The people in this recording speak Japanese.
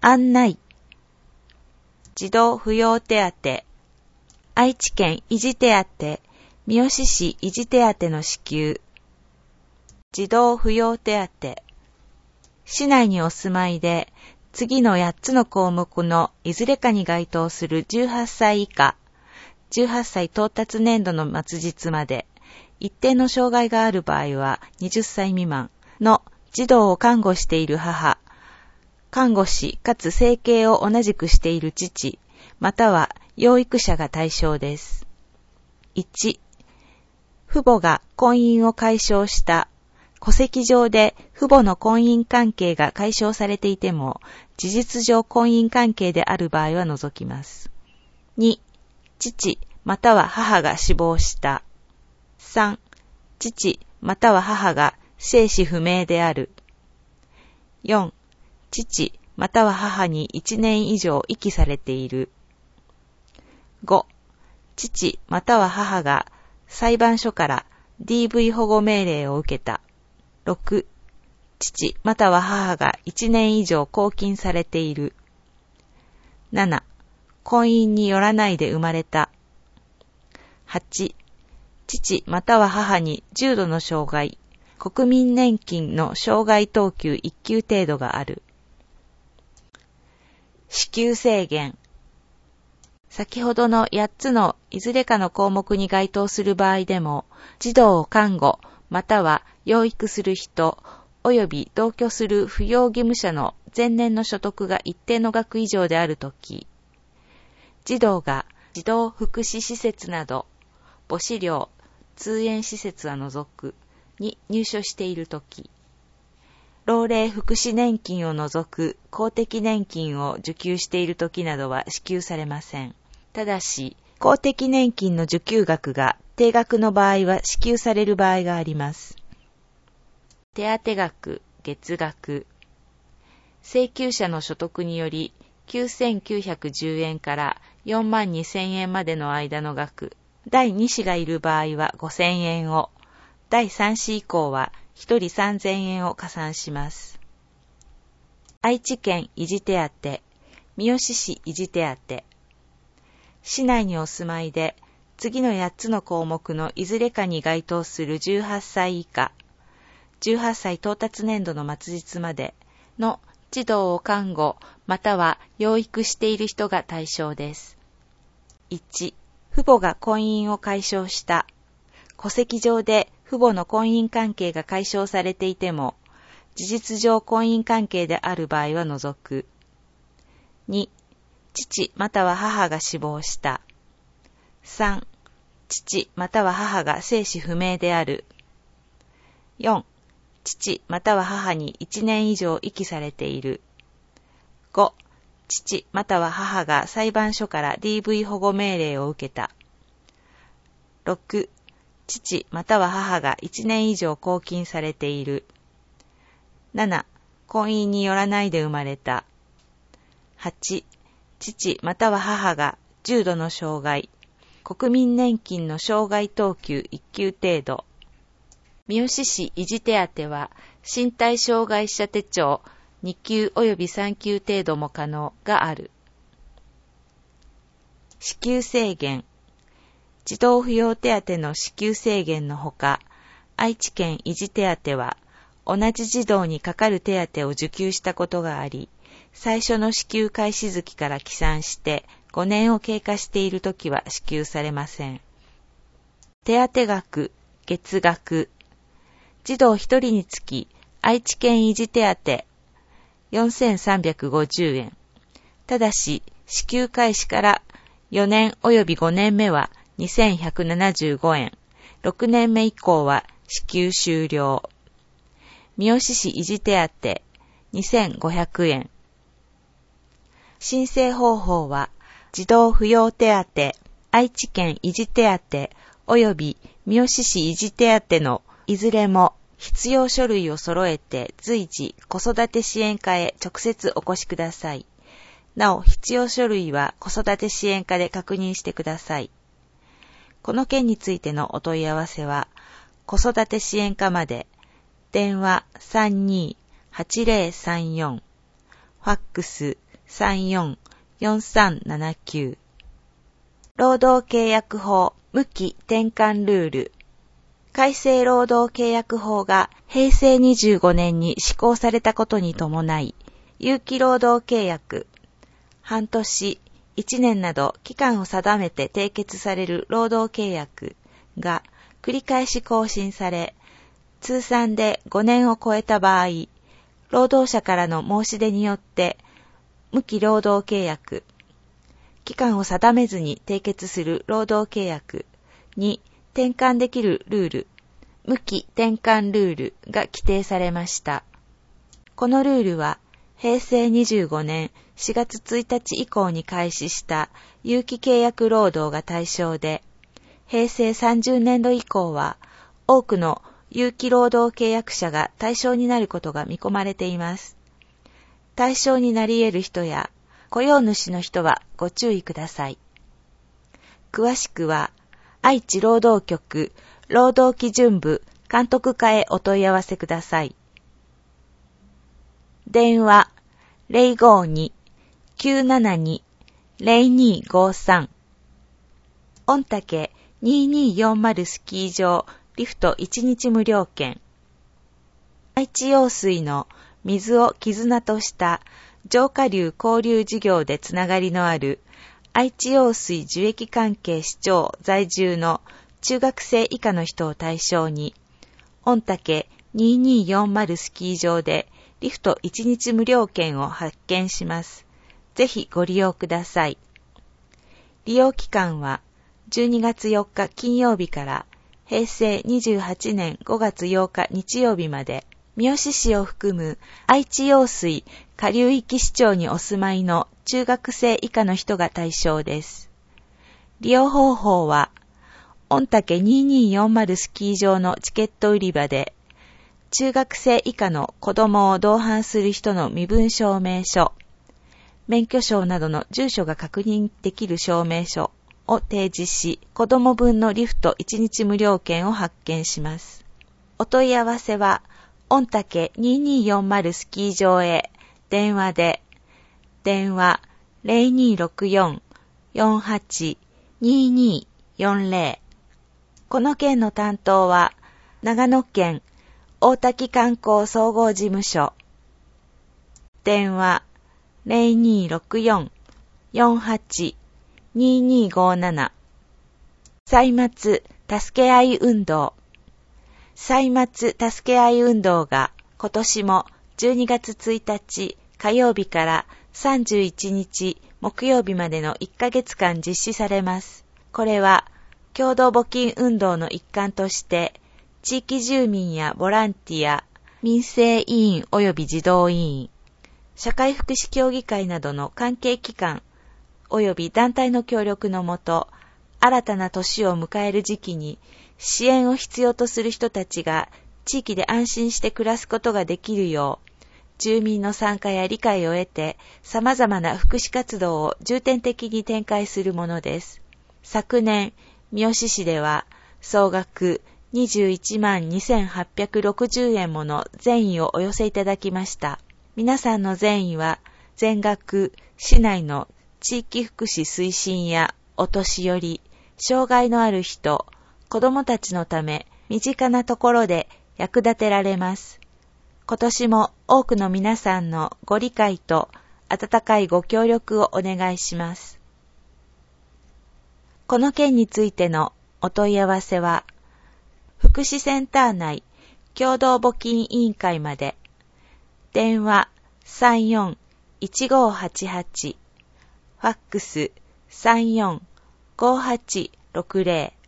案内。児童扶養手当。愛知県維持手当、三好市維持手当の支給。児童扶養手当。市内にお住まいで、次の8つの項目のいずれかに該当する18歳以下、18歳到達年度の末日まで、一定の障害がある場合は20歳未満の児童を看護している母、看護師かつ生計を同じくしている父、または養育者が対象です。1、父母が婚姻を解消した。戸籍上で父母の婚姻関係が解消されていても、事実上婚姻関係である場合は除きます。2、父または母が死亡した。3、父または母が生死不明である。4、父または母に1年以上遺棄されている。5、父または母が裁判所から DV 保護命令を受けた。6、父または母が1年以上拘禁されている。7、婚姻によらないで生まれた。8、父または母に重度の障害、国民年金の障害等級1級程度がある。支給制限。先ほどの8つのいずれかの項目に該当する場合でも、児童を看護、または養育する人、及び同居する扶養義務者の前年の所得が一定の額以上であるとき、児童が児童福祉施設など、母子寮、通園施設は除くに入所しているとき、老齢福祉年金を除く公的年金を受給しているときなどは支給されません。ただし、公的年金の受給額が定額の場合は支給される場合があります。手当額、月額。請求者の所得により9,910円から42,000円までの間の額、第2子がいる場合は5,000円を、第3子以降は1人3,000円を加算します。愛知県維持手当、三好市維持手当。市内にお住まいで、次の8つの項目のいずれかに該当する18歳以下、18歳到達年度の末日までの児童を看護または養育している人が対象です。1、父母が婚姻を解消した。戸籍上で父母の婚姻関係が解消されていても、事実上婚姻関係である場合は除く。2、父または母が死亡した。3、父または母が生死不明である。4、父または母に1年以上遺棄されている。5、父または母が裁判所から DV 保護命令を受けた。6、父または母が1年以上拘禁されている。7、婚姻によらないで生まれた。8、父または母が重度の障害、国民年金の障害等級1級程度。三好市維持手当は身体障害者手帳2級及び3級程度も可能がある。支給制限。児童扶養手当の支給制限のほか、愛知県維持手当は同じ児童にかかる手当を受給したことがあり、最初の支給開始月から起算して5年を経過しているときは支給されません。手当額、月額。児童1人につき愛知県維持手当4,350円。ただし、支給開始から4年及び5年目は2,175円。6年目以降は支給終了。三好市維持手当2,500円。申請方法は、児童扶養手当、愛知県維持手当及び三好市維持手当のいずれも必要書類を揃えて随時子育て支援課へ直接お越しください。なお必要書類は子育て支援課で確認してください。この件についてのお問い合わせは子育て支援課まで電話 32-8034 ファックス 02-34-4379。労働契約法無期転換ルール。改正労働契約法が平成25年に施行されたことに伴い、有期労働契約、半年、1年など期間を定めて締結される労働契約が繰り返し更新され、通算で5年を超えた場合、労働者からの申し出によって無期労働契約、期間を定めずに締結する労働契約に転換できるルール、無期転換ルールが規定されました。このルールは平成25年4月1日以降に開始した有期契約労働が対象で、平成30年度以降は多くの有期労働契約者が対象になることが見込まれています。対象になり得る人や雇用主の人はご注意ください。詳しくは愛知労働局労働基準部監督課へお問い合わせください。電話 052-972-0253 御嶽2240スキー場リフト1日無料券。愛知用水の水を絆とした浄化流交流事業でつながりのある愛知用水受益関係市長在住の中学生以下の人を対象に、御嶽2240スキー場でリフト1日無料券を発券します。ぜひご利用ください。利用期間は12月4日金曜日から平成28年5月8日日曜日まで、三好市を含む愛知用水下流域市町にお住まいの中学生以下の人が対象です。利用方法は、御嶽2240スキー場のチケット売り場で、中学生以下の子供を同伴する人の身分証明書、免許証などの住所が確認できる証明書を提示し、子供分のリフト1日無料券を発券します。お問い合わせは、御嶽2240スキー場へ電話で、電話 0264-482240。この件の担当は、長野県大滝観光総合事務所。電話 0264-482257。歳末助け合い運動。歳末助け合い運動が今年も12月1日火曜日から31日木曜日までの1ヶ月間実施されます。これは共同募金運動の一環として地域住民やボランティア、民生委員及び児童委員、社会福祉協議会などの関係機関及び団体の協力のもと、新たな年を迎える時期に支援を必要とする人たちが地域で安心して暮らすことができるよう、住民の参加や理解を得て様々な福祉活動を重点的に展開するものです。昨年、三好市では総額21万2860円もの善意をお寄せいただきました。皆さんの善意は全額市内の地域福祉推進やお年寄り、障害のある人、子どもたちのため身近なところで役立てられます。今年も多くの皆さんのご理解と温かいご協力をお願いします。この件についてのお問い合わせは、福祉センター内共同募金委員会まで、電話 34-1588、ファックス 34-5860